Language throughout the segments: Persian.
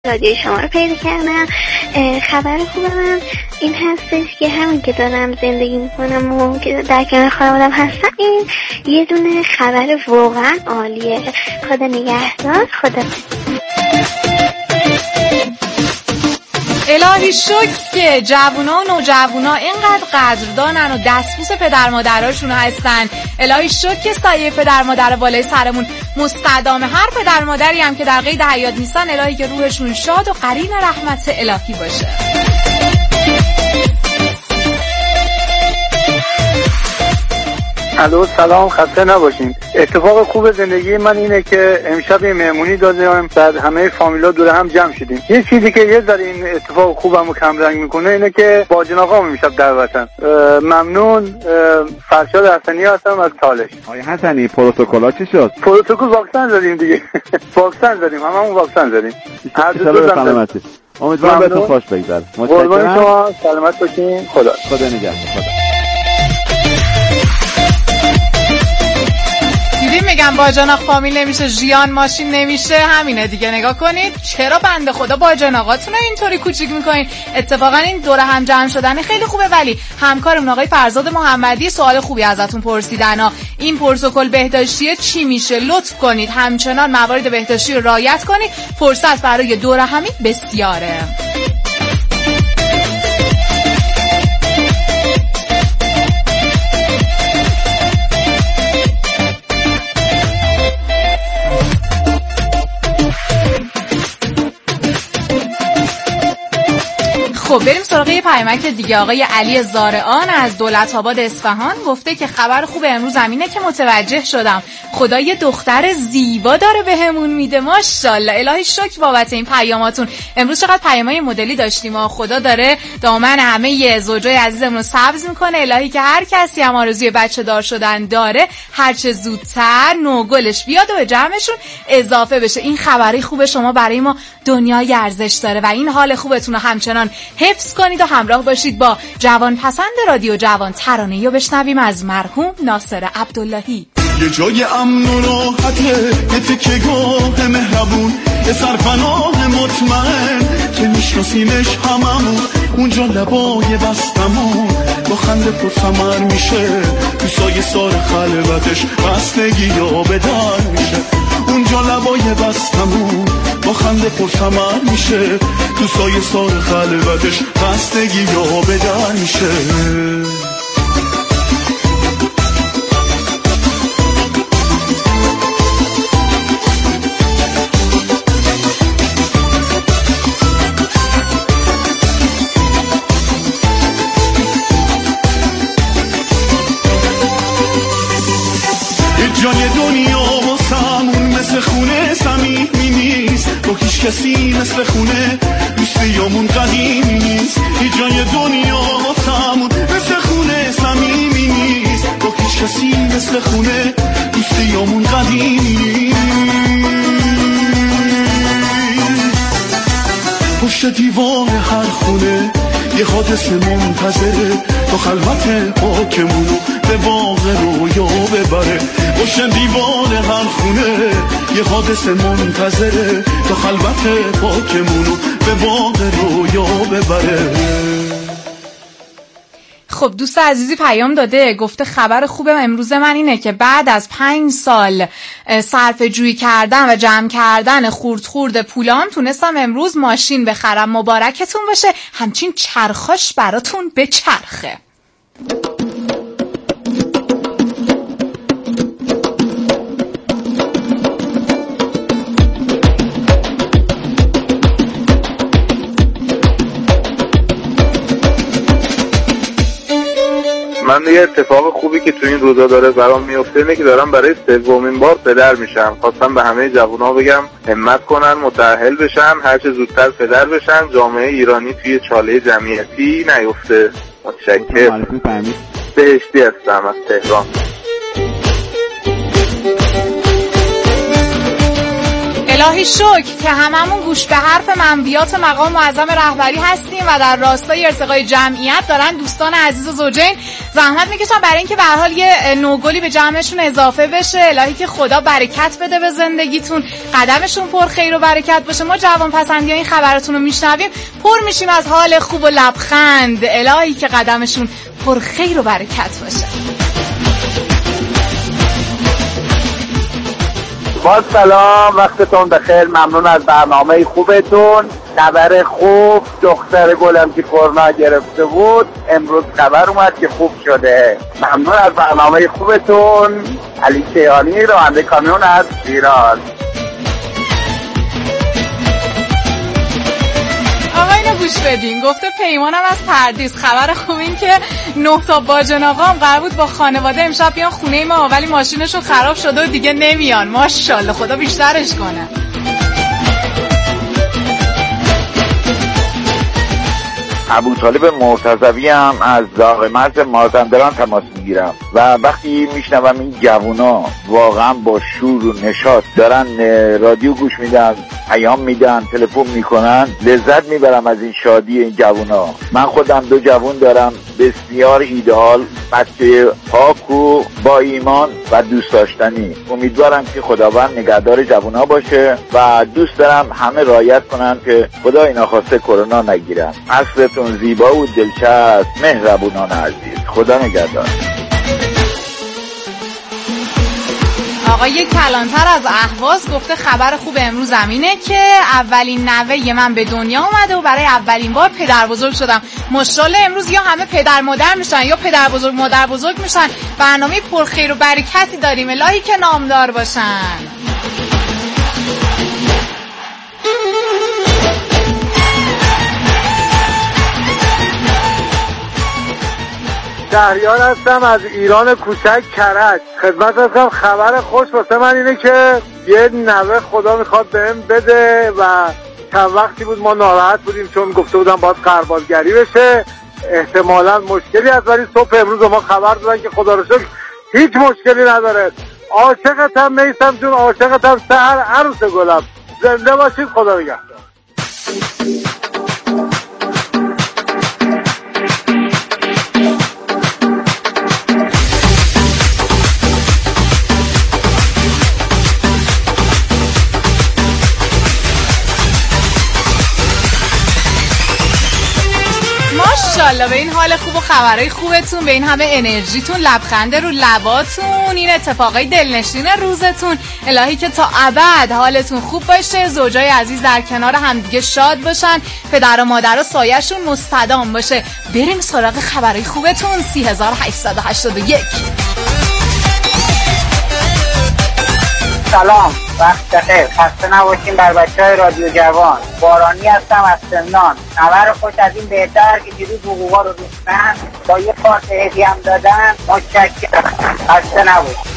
رادیو شما رو پیدا کردم. خبر خوب من این هستش که همین که دارم زندگی میکنم و که در کنار خانوادم هستم، این یه دونه خبر واقعا عالیه. خدا نگهدار. خدا الهی شکر که جوونا و نوجوونا اینقدر قدردانن و دستبوس پدر مادراشون هستن. الهی شکر که سایه پدر مادر بالای سرمون مستدامه. هر پدر مادری هم که در قید حیات نیستن، الهی که روحشون شاد و قرین رحمت الهی باشه. الو سلام، خسته نباشین. اتفاق خوب زندگی من اینه که امشب یه مهمونی دادیم، بعد همه فامیلا دور هم جمع شدیم. یه چیزی که یه ذره این اتفاق خوبمو کم رنگ میکنه اینه که باجن آقام امشب دعوتن. ممنون. فرشاد حسنی هستم از تالش. آقای حسنی پروتکل‌ها چی شد؟ پروتکل واکسن زدیم دیگه. واکسن زدیم، هممون واکسن زدیم. هر دو سلامتی. امیدوارم بهتون خوش بگذره. متشکرم. شما سلامت باشین. خدا نگهدار. میگم باجناق فامیل نمیشه، ژیان ماشین نمیشه، همینه دیگه. نگاه کنید چرا بنده خدا باجناقاتون رو اینطوری کوچیک میکنین. اتفاقا این دور هم جمع شدن خیلی خوبه، ولی همکارمون آقای فرزاد محمدی سوال خوبی ازتون پرسیدن. این پروتکل بهداشتی چی میشه؟ لطف کنید همچنان موارد بهداشتی رو رعایت کنید. فرصت برای دور همی بسیاره. خب بریم سراغ یه پیامک دیگه. آقای علی زارعان از دولت‌آباد اصفهان گفته که خبر خوب امروز اینه که متوجه شدم خدا یه دختر زیبا داره بهمون میده. ماشاءالله. الهی شکر بابت این پیاماتون. امروز چقدر پیامای مدلی داشتیم. خدا داره دامن همه زوجای عزیزمون رو سبز میکنه. الهی که هر کسی هم آرزوی بچه دار شدن داره، هر چه زودتر نوگلش بیاد و به جمعشون اضافه بشه. این خبری خوب شما برای ما دنیای ارزش داره و این حال خوبتون رو همچنان حفظ کنید و همراه باشید با جوان پسند رادیو جوان. ترانه‌ای رو بشنویم از مرحوم ناصر عبداللهی. یه جای امن و راحته، یه تکیه‌گاه مهربون، یه سرپناه مطمئن که میشناسیمش هممون. اونجا لبای بستمون با خنده پرثمر میشه، تو سایه سار خلوتش بستگی یا بدر میشه. اونجا لبای بستمون با خنده پرثمر میشه، تو سایه سار خلوتش بستگی یا بدر میشه. جای دنیا واسمون مثل خونه صمیمی نیست، با هیچ کسی مثل خونه دوستیامون قدیمی نیست. جای دنیا واسمون مثل خونه صمیمی نیست، با هیچ کسی مثل خونه دوستیامون قدیمی نیست. پشت دیوار هر خونه یه حادثه منتظره، تا خلوت پاکمونو به باغ رویا ببره. پشت دیوار هر خونه یه حادثه منتظره، تا خلوت پاکمونو به باغ رویا ببره. خب دوست عزیزی پیام داده، گفته خبر خوب امروز من اینه که بعد از 5 سال صرفه جویی کردن و جمع کردن خورد پولام تونستم امروز ماشین بخرم. مبارکتون باشه، همچین چرخاش براتون به چرخه. من یه اتفاق خوبی که تو این روزا داره برام میفته اینه که دارم برای 3مین بار پدر میشم. خواستم به همه جوونا بگم همت کنن، متأهل بشن، هر چه زودتر پدر بشن، جامعه ایرانی توی چاله جمعیتی نیفته. متشکرم. بهشتی هستم از تهران. الهی شکر که هممون گوش به حرف منویات مقام معظم رهبری هستیم و در راستای ارتقای جمعیت دارن دوستان عزیز و زوجین زحمت میکشن برای اینکه به هر حال یه نوگلی به جمعشون اضافه بشه. الهی که خدا برکت بده به زندگیتون، قدمشون پر خیر و برکت باشه. ما جوان پسندی ها این خبراتون رو میشنویم پر میشیم از حال خوب و لبخند. الهی که قدمشون پر خیر و برکت باشه. با سلام، وقتتون بخیر، ممنون از برنامه خوبتون. خبر خوب، دختر گلم که کرونا گرفته بود امروز خبر اومد که خوب شده. ممنون از برنامه خوبتون. علی کیانی، راننده کامیون از ایران. آقا اینو گوش بدین. گفته پیمانم از پردیس. خبر خوب این که 9 تا باجن آقام قرار بود با خانواده امشب بیان خونه ما ولی ماشینشون خراب شده و دیگه نمیان. ماشاءالله خدا بیشترش کنه. ابوطالب مرتضوی هم از داغ مرز مازندران تماس میگیرم و وقتی میشنوم این جوونا واقعا با شور و نشاط دارن رادیو گوش میدن، پیام میدن، تلفن میکنن، لذت میبرم از این شادی این جوونا. من خودم 2 جوون دارم بسیار ایدئال، بچه پاک و با ایمان و دوست داشتنی. امیدوارم که خداوند نگهدار جوونا باشه و دوست دارم همه رعایت کنن که خدا اینا خواسته کرونا نگیرن. عصرتون زیبا و دلچسب، مهربونان عزیز. خدا نگهدار. آقای کلانتر از اهواز گفته خبر خوب امروز زمینه که اولین نوه من به دنیا اومده و برای اولین بار پدر بزرگ شدم. ماشاءالله امروز یا همه پدر مادر میشن یا پدر بزرگ مادر بزرگ میشن. برنامه پرخیر و برکتی داریم. الهی که نامدار باشن. شهریار هستم از ایران کوچک کرج. خدمت هستم. خبر خوش واسه من اینه که یه نوه خدا میخواد بهم بده و چند وقتی بود ما ناراحت بودیم چون گفته بودم باید قربالگری بشه، احتمالاً مشکلی هست، ولی صبح امروز ما خبر دادن که خدا رو شکر هیچ مشکلی نداره. عاشقتم میثم جون، عاشقتم سحر عروس گلم. زنده باشید، خدا نگهدار. ماشاءالله به این حال خوب و خبرهای خوبتون، به این همه انرژیتون، لبخنده رو لباتون، این اتفاقای دلنشین روزتون. الهی که تا ابد حالتون خوب باشه، زوجای عزیز در کنار همدیگه شاد باشن، پدر و مادر و سایه‌شون مستدام باشه. بریم سراغ خبرهای خوبتون. 3881. سلام، وقت بخیر، خسته نباشین بر بچه‌های رادیو جوان. بارانی هستم از سمنان. خبر خوش از این بهتر که دیروز حقوقا رو ریختن، با یه کارت هدیه هم دادن. متشکرم، خسته نباشین.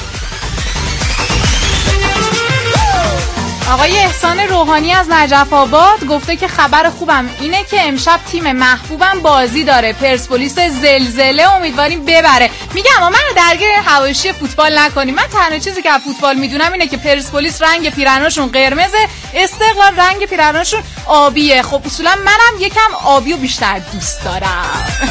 آقای احسان روحانی از نجف آباد گفته که خبر خوبم اینه که امشب تیم محبوبم بازی داره، پرسپولیس زلزله، امیدواریم ببره. میگم اما منو درگیر حواشی فوتبال نکنیم. من تنها چیزی که از فوتبال میدونم اینه که پرسپولیس رنگ پیرناشون قرمزه، استقلال رنگ پیرناشون آبیه. خب اصولا منم یکم آبیو بیشتر دوست دارم.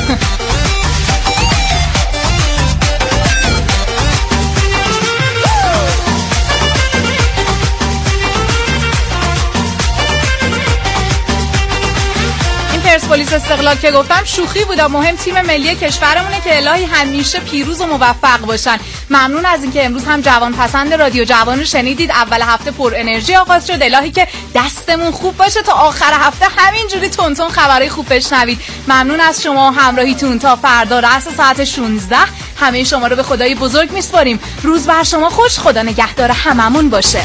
پرسپولیس استقلال که گفتم شوخی بود، مهم تیم ملی کشورمونه که الهی همیشه پیروز و موفق باشن. ممنون از اینکه امروز هم جوان پسند رادیو جوان رو شنیدید. اول هفته پر انرژی آغاز شد. الهی که دستمون خوب باشه تا آخر هفته همینجوری تونتون خبرای خوب بشنوید. ممنون از شما همراهیتون تا فردا رأس ساعت 16. همه شما رو به خدای بزرگ میسپاریم. روز بر شما خوش. خدا نگهدار هممون باشه.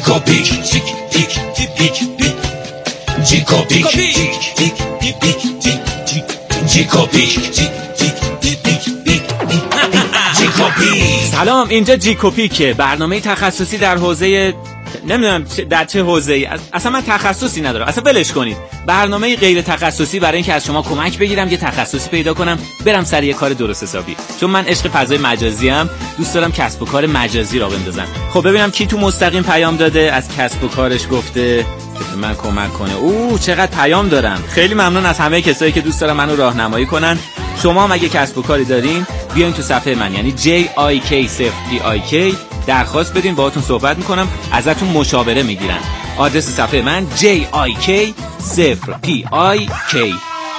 جیکوپیک سلام، اینجا جیکوپیکه، برنامه تخصصی در حوزه نمیدونم در چه حوزه‌ای، اصلا من تخصصی ندارم، اصلا ولش کنید. برنامه غیر تخصصی برای اینکه از شما کمک بگیرم یه تخصصی پیدا کنم برم سر یه کار درست حسابی. چون من عشق فضای مجازی ام، دوست دارم کسب و کار مجازی را بندازم. خب ببینم کی تو مستقیم پیام داده از کسب و کارش گفته من کمک کنه. چقدر پیام دارم. خیلی ممنون از همه کسایی که دوست دارن منو راهنمایی کنن. شما هم اگه کسب و کاری دارین بیاین تو صفحه من، یعنی JIK0PIK درخواست بدین، باهاتون صحبت میکنم، ازتون مشاوره میگیرن. آدرس صفحه من JIK0PIK.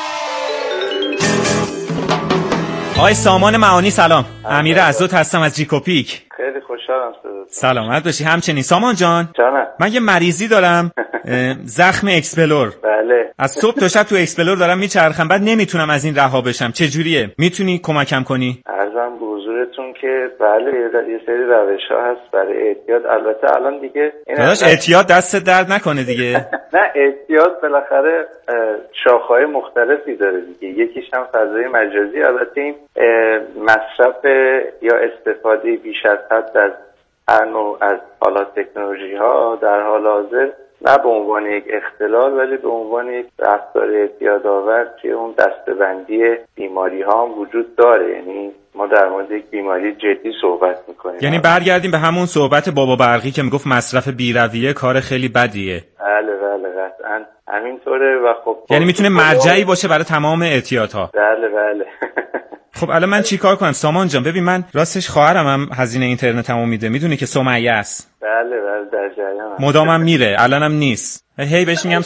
آقای سامان معانی سلام. امیر عزت هستم از جیکوپیک. خیلی خوشحالم صدات. سلامت باشی. همچنین سامان جان. جانم. من یه مریضی دارم، زخم اکسپلور. بله. از صبح تا شب تو اکسپلور دارم میچرخم، بعد نمیتونم از این رها بشم. چه جوریه؟ میتونی کمکم کنی؟ عرضم به حضورتون که بله یه سری روش‌ها هست برای اعتیاد. البته الان دیگه داداش اعتیاد دست درد نکنه دیگه. نه، اعتیاد بالاخره شاخه‌های مختلفی داره دیگه. یکیش هم فضای مجازی. البته این مصرف یا استفاده بیش از حد از هر نوع از حالا تکنولوژی‌ها در حال حاضر نه به عنوان یک اختلال ولی به عنوان یک رفتار اعتیادآور توی اون دسته‌بندی بیماری‌ها هم وجود داره. یعنی ما در مورد یک بیماری جدی صحبت می‌کنیم. یعنی برگردیم به همون صحبت بابا برقی که میگفت مصرف بی‌رویه کار خیلی بدیه. بله قطعاً همینطوره. و خب یعنی میتونه مرجعی باشه برای تمام اعتیادها. بله. خب الان من چیکار کنم سامان جان؟ ببین من راستش خواهرم هم هزینه اینترنتمو میده، میدونی که سمیه است. بله در جریانم. مدامم میره، الانم نیست. هی بهش میگم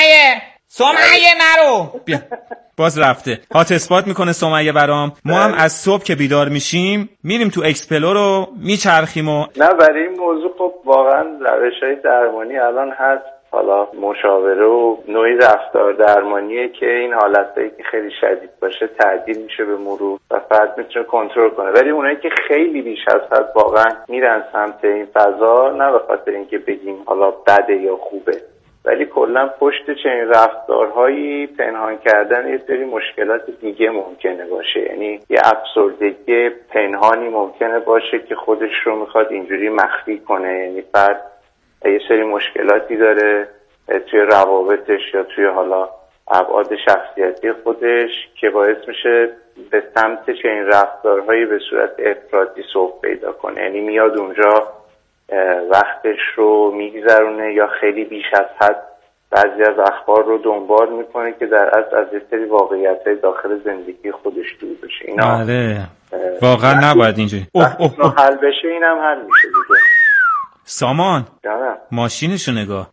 سمیه نرو. بیا. باز رفته. هات اثبات میکنه سمیه برام. ما هم از صبح که بیدار میشیم میریم تو اکسپلور رو میچرخیم و نه برای این موضوع خب واقعا روش‌های درمانی الان هست. حالا مشاوره و نوعی رفتار درمانیه که این حالتایی که خیلی شدید باشه تعدیل میشه به مرور و فرد میتونه کنترل کنه. ولی اونایی که خیلی بیش از حد واقعا میرن سمت این فضا، نه به خاطر اینکه بگیم حالا بده یا خوبه، ولی کلا پشت چنین رفتارهایی پنهان کردن یه سری مشکلات دیگه ممکنه باشه. یعنی یه افسردگی پنهانی ممکنه باشه که خودش رو میخواد اینجوری مخفی کنه. یعنی فرد یه سری مشکلاتی داره توی روابطش یا توی حالا ابعاد شخصیتی خودش که باعث میشه به سمت چنین رفتارهایی به صورت افراطی سوق پیدا کنه. یعنی میاد اونجا وقتش رو میگذرونه یا خیلی بیش از حد بعضی از اخبار رو دنبال میکنه که در اصل از یه سری واقعیت‌های داخل زندگی خودش دور بشه. اینا بله واقعا نباید اینجوری. حل بشه اینم حل میشه دیگه. سامان جانم ماشینشو نگاه.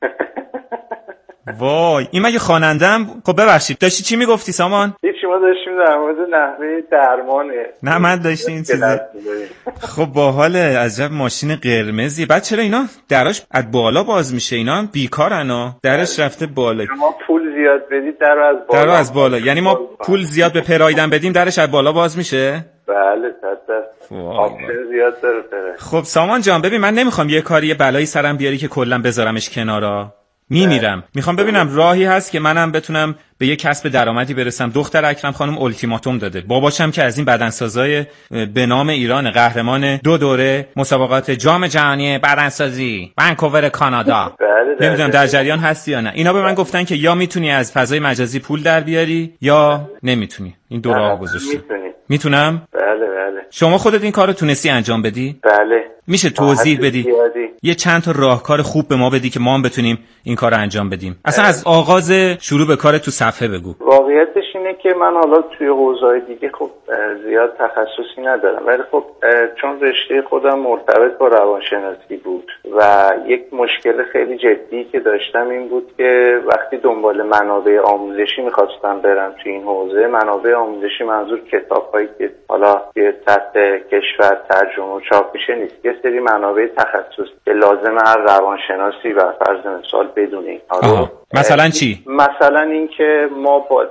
وای این مگه خوانندم؟ خب ببخشید داشتی چی میگفتی سامان؟ هیچی، ما داشتیم در مورد نحوه درمانه. نه من داشتی این چیزی. خب باحاله، عجب ماشین قرمزی. بعد چرا اینا دراش از بالا باز میشه؟ اینا هم بیکارن درش رفته بالا. ما پول زیاد بدید در از بالا. یعنی ما پول زیاد به پرایدن بدیم درش از بالا باز میشه؟ بله آپشن زیاد داره. خب سامان جان ببین من نمیخوام یه کاری یه بلایی سرم بیاری که کلا بذارمش کنارا. میمیرم. میخوام ببینم راهی هست که منم بتونم به یه کسب درآمدی برسم. دختر اکرم خانم التیماتوم داده. باباشم که از این بدنسازای به نام ایران، قهرمان 2 دوره مسابقات جام جهانی بدنسازی ونکوور کانادا. نمیدونم در جریان هستی یا نه. اینا به من گفتن که یا میتونی از فضای مجازی پول در بیاری یا نمیتونی. این دو راه گذاشتم. میتونم؟ بله. شما خودت این کارو تونستی انجام بدی؟ بله. میشه توضیح بدی؟ یه چند تا راهکار خوب به ما بدی که ما هم بتونیم این کارو انجام بدیم. اصلا از آغاز شروع به کار تو صفحه بگو. واقعیتش اینه که من حالا توی حوزه‌های دیگه خب زیاد تخصصی ندارم، ولی خب چون رشته خودم مرتبط با روانشناسی بود و یک مشکل خیلی جدی که داشتم این بود که وقتی دنبال منابع آموزشی می‌خواستم برم توی این حوزه، منابع آموزشی منظور کتاب‌هایی که حالا توی سطح کشور ترجمه و چاپ میشه نیست، یه سری منابع تخصصی که لازم هر روانشناسی و فرض مثال بدونه. مثلا چی؟ مثلا این که ما در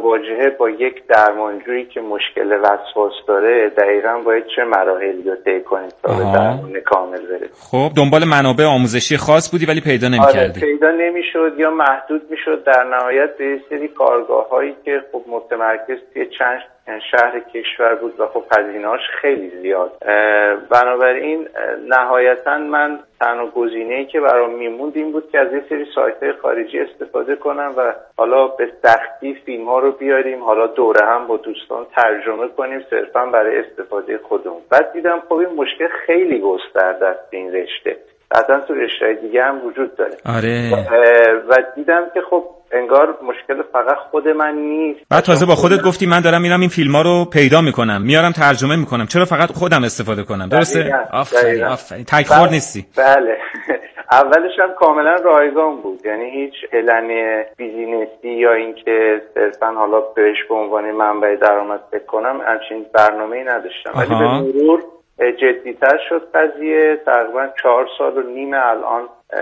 مواجهه با یک درمانجویی که مشکل وسواس داره دقیقاً باید چه مراحلی رو طی کنید تا به درمان کامل برسید. خب دنبال منابع آموزشی خاص بودی ولی پیدا نمی‌کردی. آره پیدا نمیشد یا محدود میشد. در نهایت به یه سری کارگاه‌هایی که خب متمرکز توی چند شهر کشور بود و خب هزینه‌اش خیلی زیاد، بنابراین نهایتاً من تنها گزینه‌ای که برام میموند این بود که از یه سری سایت‌های خارجی استفاده کنم و حالا به سختی فیلم‌ها رو بیاریم، حالا دوره هم با دوستان ترجمه کنیم صرفاً برای استفاده خودمون. بعد دیدم خب این مشکل خیلی گسترده است این رشته، قطعاً تو رشته‌های دیگه هم وجود داره. آره. و دیدم که خب انگار مشکل فقط خود من نیست. بعد تازه با خودت گفتی من دارم میرم این فیلم‌ها رو پیدا میکنم، میارم ترجمه میکنم، چرا فقط خودم استفاده کنم؟ درسته؟ آفرین. تک‌خوار نیستی. بله. اولش هم کاملا رایگان بود، یعنی هیچ پلن بیزینسی یا اینکه صرفاً حالا بهش به عنوان منبع درآمد فکر کنم همچین برنامه‌ای نداشتم. ولی به مرور جدی‌تر شد قضیه. تقریباً 4.5 سال الان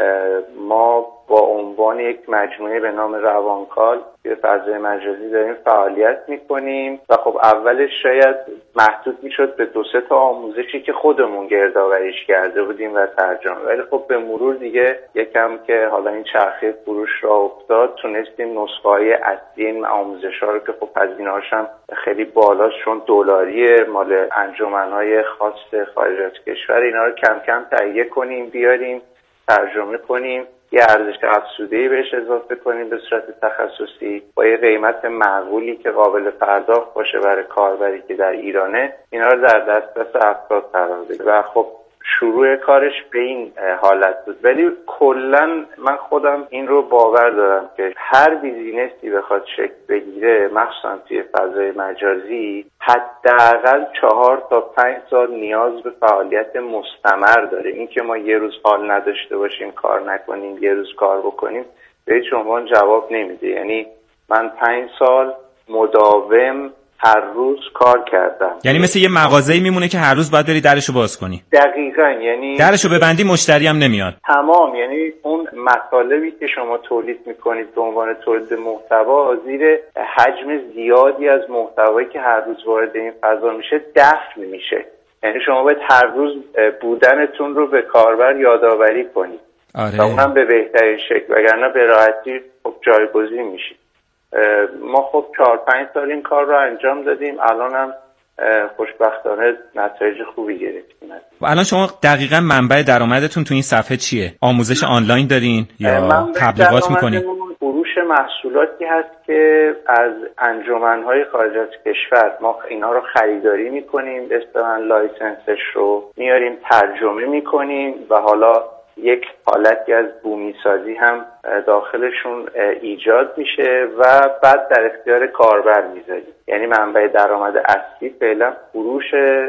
ما با عنوان یک مجموعه به نام روانکال توی فضای مجازی داریم فعالیت میکنیم و خب اولش شاید محدود میشد به 2-3 تا آموزشی که خودمون گردآوریش کرده بودیم و ترجمه، ولی خب به مرور دیگه یکم که حالا این چرخه فروش را افتاد تونستیم نسخه‌های اصلی این آموزش‌ها رو که خب هزینه‌هاش هم خیلی بالاست چون دلاریه، مال انجمن‌های خاص خارج از کشور، اینا رو کم کم تهیه کنیم بیاریم ترجمه کنیم، یه ارزش افزوده‌ای بهش اضافه کنیم به صورت تخصصی با یه قیمت معقولی که قابل پرداخت باشه برای کاربری که در ایرانه، اینا رو در دسترس افراد قرار بده و خب شروع کارش به این حالت بود. ولی کلا من خودم این رو باور دارم که هر بیزینسی بخواد شکل بگیره مخصوصا توی فضای مجازی حداقل 4 تا 5 سال نیاز به فعالیت مستمر داره. این که ما یه روز حال نداشته باشیم کار نکنیم یه روز کار بکنیم به هیچ عنوان جواب نمیده. یعنی من 5 سال مداوم هر روز کار کردم. یعنی مثل یه مغازه‌ای میمونه که هر روز باید بری درشو باز کنی. دقیقاً. یعنی درشو ببندی مشتری هم نمیاد. تمام. یعنی اون مطالبی که شما تولید میکنید به عنوان تولید محتوا زیر حجم زیادی از محتوایی که هر روز وارد این فضا میشه دفن میشه. یعنی شما باید هر روز بودنتون رو به کاربر یادآوری کنید. آره. و اونم به بهترین شکل، وگرنه به راحتی خب جایگزین میشید. ما خب 4-5 سال این کار رو انجام دادیم، الان هم خوشبختانه نتایج خوبی گرفتیم. و الان شما دقیقاً منبع درآمدتون تو این صفحه چیه؟ آموزش آنلاین دارین یا تبلیغات میکنین؟ فروش محصولاتی هست که از انجمن‌های خارج از کشور ما اینا رو خریداری میکنیم، اصطلاحاً لایسنسش رو میاریم ترجمه میکنیم و حالا یک حالتی از بومی سازی هم داخلشون ایجاد میشه و بعد در اختیار کاربر میذاریم. یعنی منبع درآمد اصلی فعلا فروش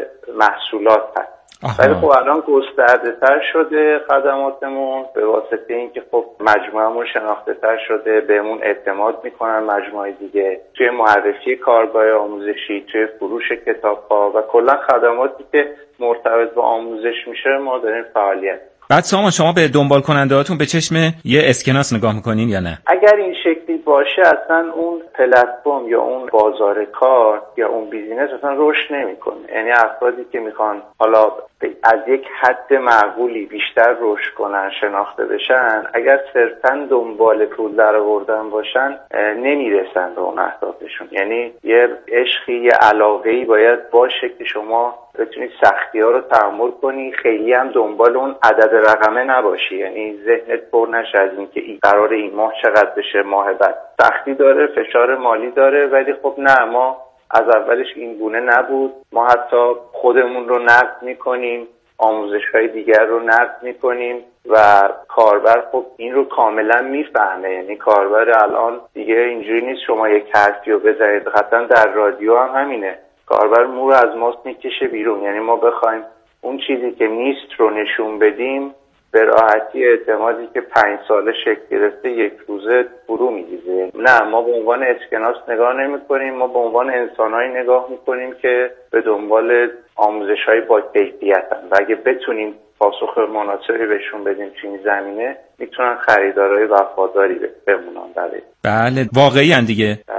محصولات هست. ولی خب الان گسترده تر شده خدماتمون به واسطه اینکه خب مجموعه‌مون شناخته تر شده، بهمون اعتماد میکنن مجموعه دیگه توی معرفی کارگاه آموزشی، توی فروش کتاب‌ها و کلا خدماتی که مرتبط با آموزش میشه ما داریم فعالیت. بعد سامان شما به دنبال کننده هاتون به چشم یه اسکناس نگاه میکنین یا نه؟ اگر این شکلی باشه اصلا اون پلتفرم یا اون بازار کار یا اون بیزینس اصلا رشد نمیکنه. یعنی افرادی که میخوان حالا از یک حد معقولی بیشتر رشد کنن، شناخته بشن، اگر صرفاً دنبال پول درآوردن باشن نمیرسن به اون اهدافشون. یعنی یه عشقی، یه علاقه‌ای باید باشه که شما بتونی سختی‌ها رو تحمل کنی، خیلی هم دنبال اون عدد رقمه نباشی. یعنی ذهنت پر نشه از اینکه این قراره این ماه چقدر بشه، ماه بعد. سختی داره، فشار مالی داره، ولی خب نه، ما از اولش این گونه نبود. ما حتی خودمون رو نقد میکنیم، آموزش‌های دیگر رو نقد میکنیم و کاربر خب این رو کاملا میفهمه. یعنی کاربر الان دیگه اینجوری نیست شما یک حرفی رو بزنید، حتی در رادیو هم همینه، کاربر مو رو از ماست میکشه بیرون. یعنی ما بخوایم اون چیزی که نیست رو نشون بدیم به راحتی اعتمادی که 5 ساله شکل گرفته یک روزه فرو می‌ریزه. نه، ما به عنوان اسکناس نگاه نمی‌کنیم، ما به عنوان انسان‌هایی نگاه می‌کنیم که به دنبال آموزش‌های با کیفیتن و اگه بتونیم پاسخ مناسبی بهشون بدیم تو این زمینه میتونن خریدارای وفاداری بمونن. بله واقعی ان دیگه. بله واقعی.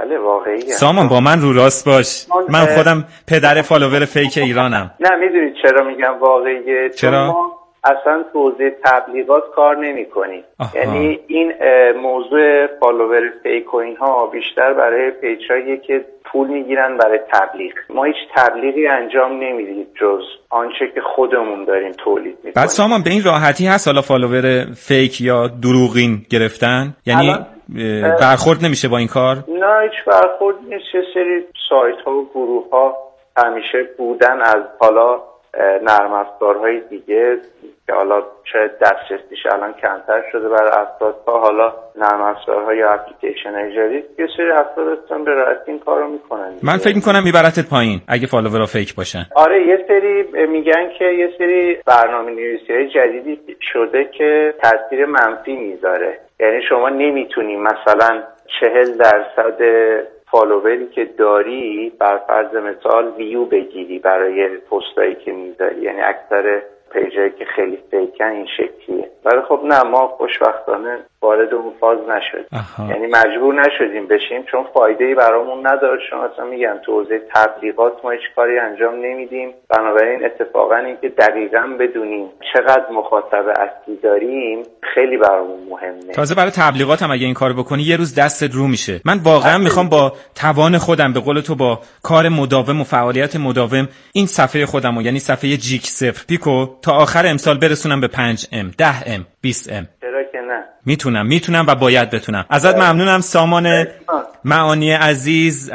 واقعی. سامان با من رو راست باش، من خودم پدر فالوور فیک ایرانم. نه میدونید چرا میگم واقعیه؟ چرا؟ ما اصلا توزیع تبلیغات کار نمی کنیم. یعنی این موضوع فالوور فیک و اینها بیشتر برای پیجایی که پول میگیرن برای تبلیغ. ما هیچ تبلیغی انجام نمیدیم جز آنچه که خودمون داریم تولید میکنیم. بعد سامان به این راحتی هست حالا فالوور فیک یا دروغین گرفتن؟ یعنی برخورد نمیشه با این کار؟ نه هیچ برخورد نیست. یه سری سایت ها و گروه ها همیشه بودن از حالا نرم افزارهای دیگه که حالا شاید دسترسیش الان کمتر شده برای افرادها، حالا نرم افزارها یا اپلیکیشن های جدید، یه سری افراد هستن به راحتی این کارو میکنن. من فکر میکنم میبرتت پایین اگه فالوورها فیک باشن. آره یه سری میگن که یه سری برنامه‌نویسی‌های جدیدی شده که تاثیر منفی میذاره. یعنی شما نمیتونی مثلا 40% فالووری که داری بر فرض مثال ویو بگیری برای پستایی که میذاری. یعنی اکثر پیجایی که خیلی فیکن این شکلیه. ولی خب نه، ما خوشبختانه وارد اون فاز نشدیم. یعنی مجبور نشدیم بشیم چون فایده‌ای برامون نداره. چون اصلا میگم تو حوزه تبلیغات ما هیچ کاری انجام نمیدیم. بنابراین اتفاقا این که دقیقاً بدونیم چقدر مخاطب اصلی داریم خیلی برامون مهمه. تازه برای تبلیغات هم اگه این کارو بکنی یه روز دستت رو میشه. من واقعا میخوام با توان خودم به قول تو با کار مداوم و فعالیت مداوم این صفحه خودمو یعنی صفحه جیک صفر پیکو تا آخر امسال برسونم به 5M 10M 20M. چرا که نه؟ میتونم و باید بتونم. ازت ممنونم سامان معانی عزیز.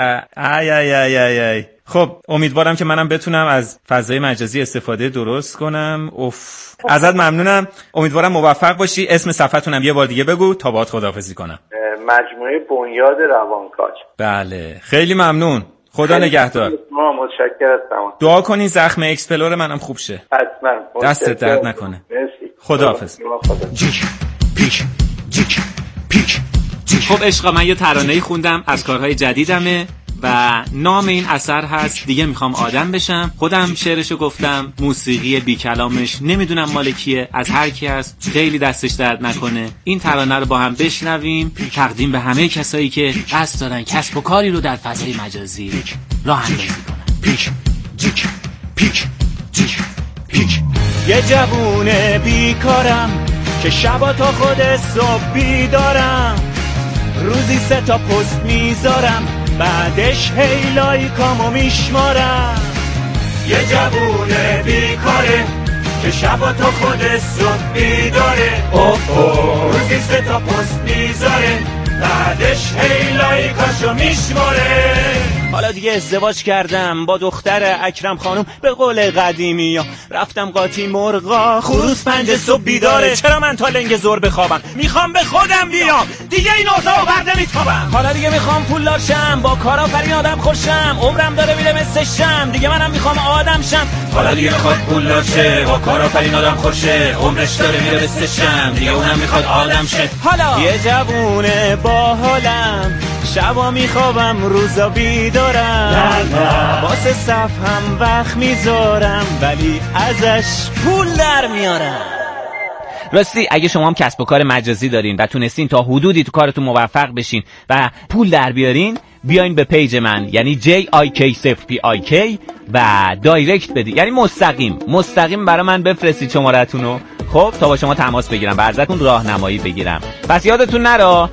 ای. خب امیدوارم که منم بتونم از فضای مجازی استفاده درست کنم. ازت ممنونم. امیدوارم موفق باشی. اسم صفحتونم یه بار دیگه بگو تا باهات خداحافظی کنم. مجموعه بنیاد روانکاج. بله خیلی ممنون. خدا نگهدار. متشکرم. دعا کنین زخم اکسپلور منم خوب شه. حتما. دستت درد نکنه. مرسی. خداحافظ. جیک پیک. خب عشقا من یه ترانه‌ای خوندم از کارهای جدیدمه و نام این اثر هست دیگه میخوام آدم بشم. خودم شعرشو گفتم، موسیقی بی کلامش نمیدونم مال کیه، از هر کی هست، خیلی دستش درد نکنه. این ترانه رو با هم بشنویم. تقدیم به همه کسایی که قصد دارن کسب و کاری رو در فضای مجازی راه اندازی کنن. پیک. یه جوونه بیکارم که شبا تا خود صبح بیدارم، روزی 3 تا پست میذارم، بعدش هی لایکامو میشمارم. یه جوونه بیکاره که شبا تا خود صبح بیداره، روزی 3 تا پست میذاره، بعدش هی لایکاشو میشماره. حالا دیگه ازدواج کردم با دختر اکرم خانم، به قول قدیمی ها رفتم قاطی مرغا، خروس 5 صبح بیداره. چرا من تا لنگ زور بخوابم؟ میخوام به خودم بیام، دیگه این اوضاعو برده میتابم. حالا دیگه میخوام پولدار شم، با کارآفرین آدم خوشم، عمرم داره میره مثل شم، دیگه منم میخوام آدم شم. حالا دیگه میخواد پولدار شه، با کارآفرین آدم خوشه، عمرش داره میره مثل شم، دیگه اونم میخواد آدم شه. حالا یه جوونه باحالم، شبا میخوابم روزا بیدارم، واسه صف هم وقت میذارم، ولی ازش پول در میارم. راستی اگه شما هم کسب و کار مجازی دارین و تونستین تا حدودی تو کارتون موفق بشین و پول در بیارین، بیاین به پیج من یعنی JIK0PIK و دایرکت بدید، یعنی مستقیم برای من بفرستید شماره‌تونو، خب تا با شما تماس بگیرم و ازتون راهنمایی بگیرم. پس یادتون نره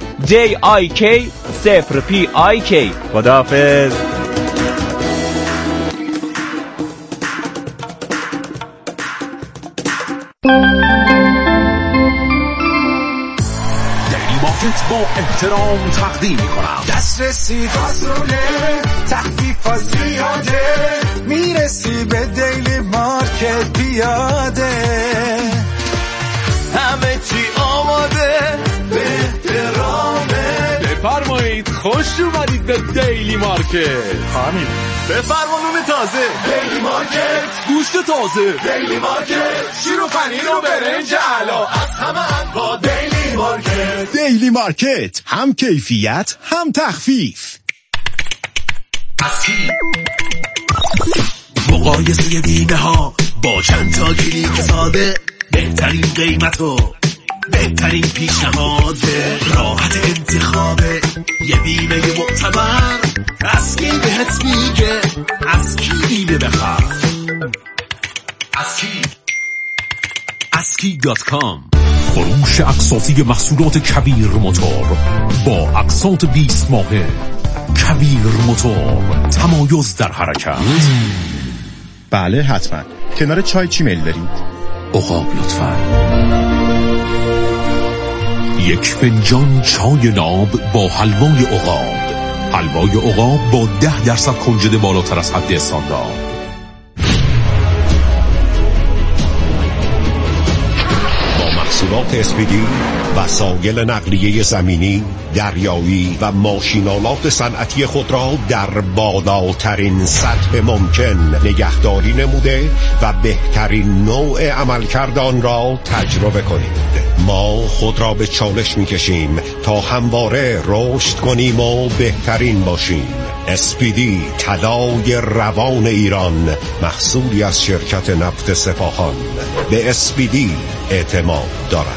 JIK0PIK. خداحافظ. با احترام تقدیم میکنم. دسترسی آسونه، تخفیفا زیاده، میرسی به دیلی مارکت پیاده، همه چی آماده به احترامه. بفرمایید خوش اومدید به دیلی مارکت. همین بفرما نون تازه دیلی مارکت، گوشت تازه دیلی مارکت، شیر و پنیر و برنج علا، از همه انواع دیلی مارکت. دیلی مارکت، هم کیفیت هم تخفیف. مقایسه بیمه ها با چند تا کلیک ساده، بهترین قیمت و بهترین پیشنهاد، راحت انتخاب یه بیمه معتبر، بهت میگه از کی بیمه بخر. Aski.com. فروش اقساطی محصولات کویر موتور با اقساط 20 ماهه. کویر موتور، تمایز در حرکت. بله حتما. کنار چای چی میل دارید؟ عقاب لطفا. 1 فنجان چای ناب با حلوای عقاب. حلوای عقاب با 10% کنجد بالاتر از حد استاندارد. محصولات اسپیدی، وسایل نقلیه زمینی، دریایی و ماشینالات صنعتی خود را در بالاترین سطح ممکن نگهداری نموده و بهترین نوع عملکرد آن را تجربه کنید. ما خود را به چالش می‌کشیم تا همواره رشد کنیم و بهترین باشیم. اسپیدی، طلای روان ایران، محصولی از شرکت نفت سپاهان. به اسپیدی اعتماد دارند.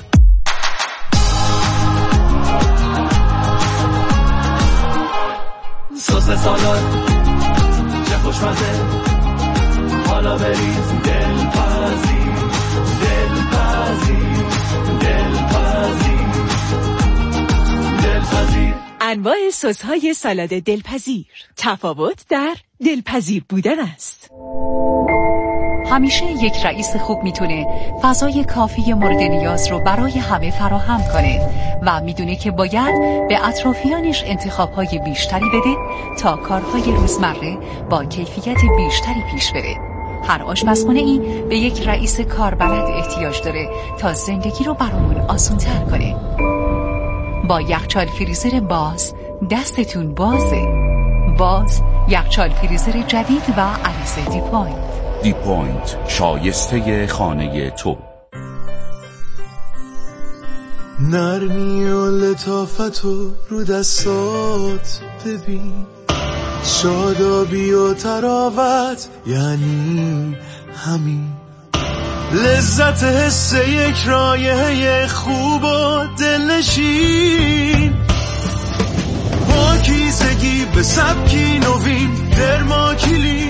سس سالاد چه خوشمزه، حالا بریز دلپزیر دلپزیر دلپزیر دلپزیر. انواع سس‌های سالاد دلپذیر، تفاوت در دلپذیر بودن است. همیشه یک رئیس خوب میتونه فضای کافی مورد نیاز رو برای همه فراهم کنه و میدونه که باید به اطرافیانش انتخاب‌های بیشتری بده تا کارهای روزمره با کیفیت بیشتری پیش بره. هر آشپزخونه‌ای به یک رئیس کاربلد احتیاج داره تا زندگی رو برامون آسان‌تر کنه. با یخچال فریزر باز دستتون بازه. باز یخچال فریزر جدید و عریض دیپوینت. دیپوینت، شایسته خانه تو. نرمی و لطافت رو دستات ببین، شادابی و تراوت یعنی همین. لذت حس یک رایحه خوب و دلنشین، با کیسگی به سبکی نوین. درماکیلین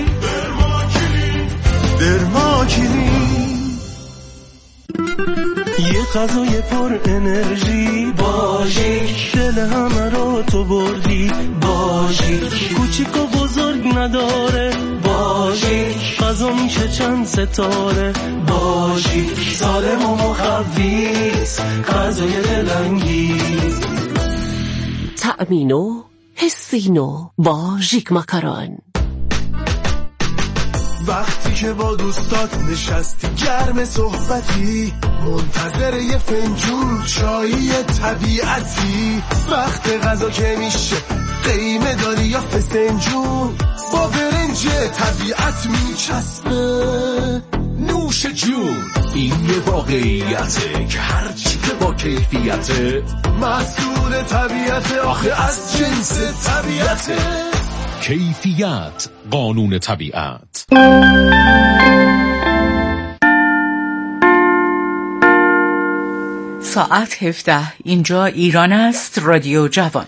یه غذای پر انرژی، باژیک دل همه رو تو بردی. باژیک کوچیک و بزرگ نداره، باژیک غذا میشه چند ستاره. باژیک سالم و مخویز، غذای دلانگیز. تأمینو حسینو باژیک ماکارون. وقتی که با دوستات نشستی گرم صحبتی، منتظر یه فنجون چایی طبیعتی. وقت غذا که میشه قیمه داری یا فسنجون، با برنج طبیعت میچسبه نوش جون. این یه واقعیته که هرچی که با کیفیته، محصول طبیعته، آخه از جنس طبیعته. کیفیت قانون طبیعت. ساعت 17. اینجا ایران است. رادیو جوان.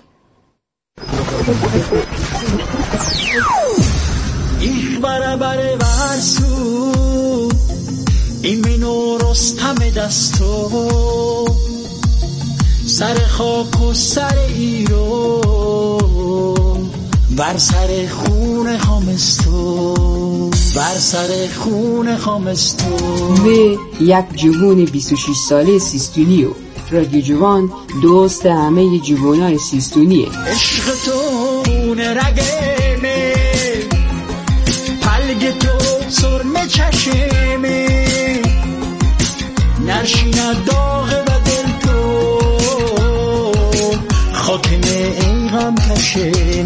این برابر ورسو، این منو رستم دستو، سر خاک و سر ایرو، بر سر خون خامستو، بر سر خون خامستو. به یک جوون 26 ساله سیستونیو. رادیو جوان دوست همه جوانای سیستونیه. عشق تو خون رگمه، پلگ تو سرم چشمه، نرشیند